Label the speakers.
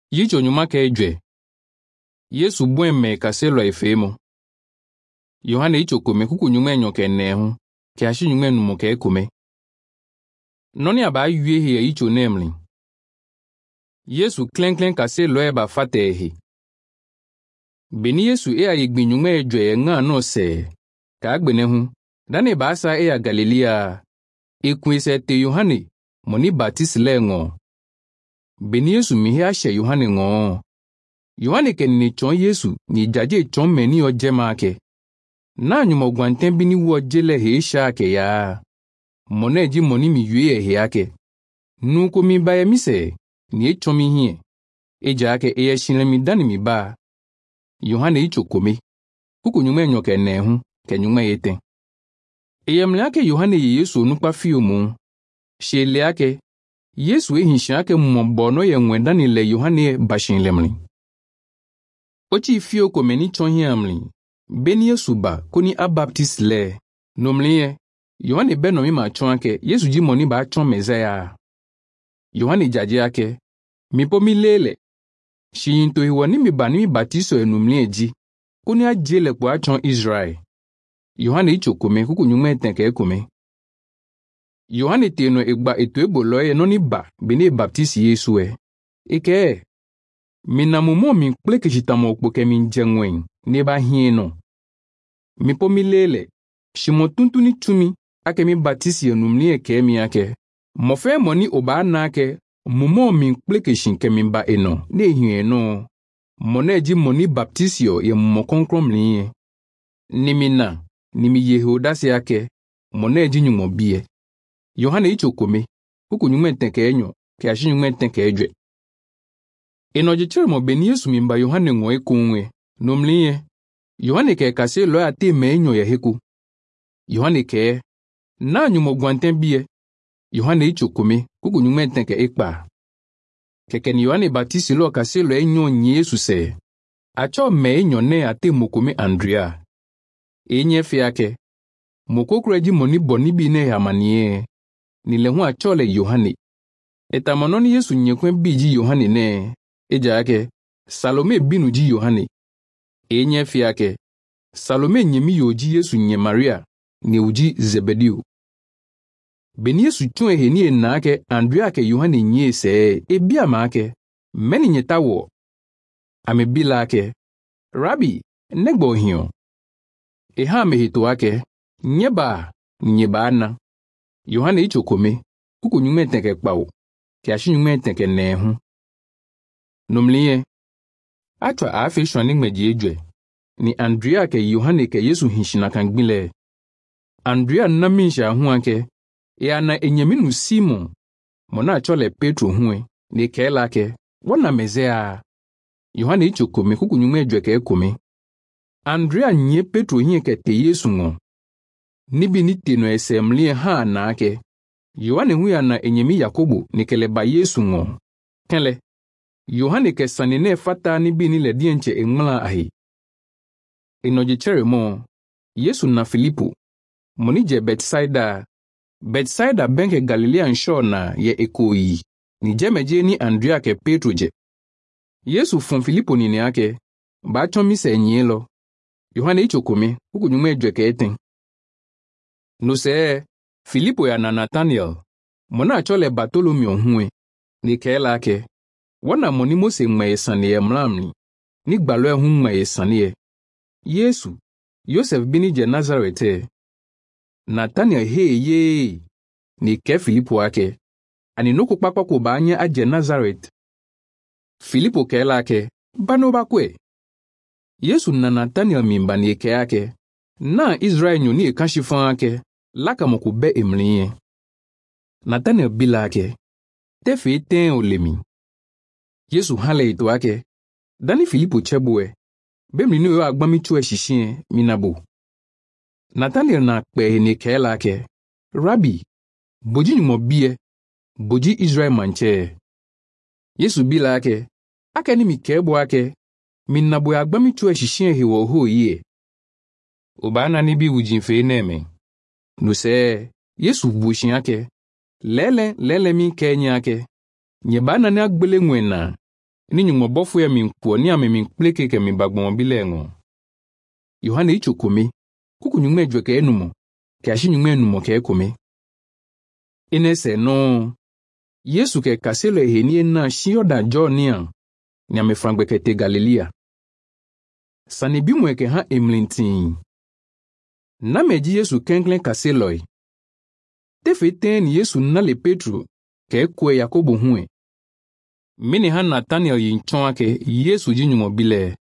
Speaker 1: Yicho nyuma ka ejwe. Yesu bwemme kaselo efemo. Yohane icho kome kuku nyuma enyo ke nehu, ke ashi nyuma numo ke kome. Noni aba yue he icho nemli. Yesu klen kaselo eba fate ehe. Beni Yesu yigbi nyuma ejwe nga no se, ka agbenehu, dane basa Galilea, ekwese te Yohane, moni Baptiste lengo. Beni Yesu mihe ashe Yohane ngo. Yohane ke ni chon Yesu ni jaje chon meni ojema ake. Na nyumo gwanten bini wo jele he isha ake ya. Moneji moni mi yue he ake. Nuko mi baye mise, ni chon mi hie. Eja ake eye shinle mi dani mi ba. Yohane icho kome. Kuku nyume nyoke nehu, ke nyume yeten. Eye mleake Yohane Yesu nukpa fiyo mu. Shele ake, Yesu hinsha ake mbono ye ngwendani le Yohane bashin lemli. Ochi fiyo kome ni chonhi amli. Beni Yesu ba koni a Baptiste le. Nomliye, Yohane beno mi ma chon ake, Yesu ji moni ba chon mezaya. Yohane jaji ake, mipo mi lele. Shiyinto hiwani mi ba ni mi batiso nomliye ji. Koni a jele kwa chon Israel. Yohane icho kome kuku nyume tenke kome. Yohane teno egba eto eboloye noni ba bene Baptiste Yesu e. Eke minamumo min pleke jitamo okpoke min jengwen neba hieno. Mipo mi lele, shimotuntu ni chumi ake mi Baptiste yenumli eke mi ake. Mofe moni oba nake mumo min pleke shinke min ba eno ne hieno. Moneji moni Baptiste ye mumo konkrom liye. Nimina, nimi Yehodasi ake, moneji nyumo biye. Yohane icho kome, kuku nyume tenke enyo, ke ashi nyume tenke ejwe. Enojichire mo beni Yesu mimba Yohane ngoe kunwe, nomliye, Yohane ke kase lo ate me enyo ya heku. Yohane ke, na nyumo gwanten biye, Yohane icho kome, kuku nyume tenke ekpa. Keken Yohane Baptiste lo kase lo enyo nye Yesu se, acho me enyo ne ate mokome Andrea. Enye fiake, mokokreji moni boni bine ya manie. Nilehu achole Yohane. Etamanoni Yesu nyekwen biji Yohane ne. Eja ake, Salome binu ji Yohane. Enye fiake, Salome nyemi yoji Yesu nye Maria, ne uji Zebediu. Beni Yesu chun eheni na ake Andrea ke Yohane nye se, ebia ma ake, meni nyetawo. Amebila ake, Rabi, negbo hiyo. Eha mehito ake, nyeba ana. Yohane icho kome, kuku nyume tenke kpao, ke ashi nyume tenke nehu. Nomliye, atwa afe shwani ngmeji ejwe, ni Andrea ke Yohane ke Yesu hinshina kangbile. Andrea naminsha huanke, ana enyeminu Simon, mona achole Petro huwe, ni kela ke, wana mezea. Yohane icho kome, kuku nyume ejwe ke kome. Andrea nye Petro hie ke te Yesu ngo. Nibi nitino esemlie ha na ake. Yohane huya na enyemi Yakobo nikeleba Yesu ngo. Kenle, Yohane ke sanine fata nibi nile dienche engmala ahi. Enojichere mo, Yesu na Filipo. Monije Bethsaida benke Galilea nsho na ye ekoyi. Ni jemeje ni Andrea ke Petro je. Yesu fon Filipo nini ake. Ba chomise enyelo. Yohane icho kome, kuku nyume ejwe ke eten. Nuse, Filipo ya na Nathaniel, mona achole Bartolomeo huwe, ni kela ake, wana moni mose mwaye saniye mlamni, ni gbaloe hu mwaye saniye. Yesu, Yosef bini je Nazarete. Nathaniel ye, ni ke Filipo ake, aninoko pakwa kubanya aje Nazaret. Filipo kela ake, bano bakwe. Yesu na Nathaniel mimba ni ke ake, na Israel nyoni ekashifan ake, laka mokube emliye. Nathaniel bila ake, tefe ten olemi. Yesu hale ito ake, dani Filipo chebue, bemli no yo agbami chue shishien minabo. Nathaniel na kpe ni kela ake, Rabi, boji nyumo biye, boji Israel manche. Yesu bila ake ni mikebo ake, minabo agbami chue shishien hiwo ho ye. Obana nibi ujinfe neme. Nuse, Yesu bushin ake, lele mi kenye ake, nyebana ne agbele ngwena, ni nyumobofo ya minkwo ni ame minkpleke ke mibagbon bilengo. Yohane ichokome, kuku nyume jweke enumo, ke ashi nyume enumo ke ekome. Inese no, Yesu ke kaselo ehenie na shioda Johnia, ni ame frangbeke te Galilea. Sanibimwe ke ha emlintin. Na meji Yesu kenklen kaseloi. Tefete ni Yesu nale Petro, ke kwe Yakobo hue. Mini ha Nathaniel yinchon ake Yesu ji nyumo bile.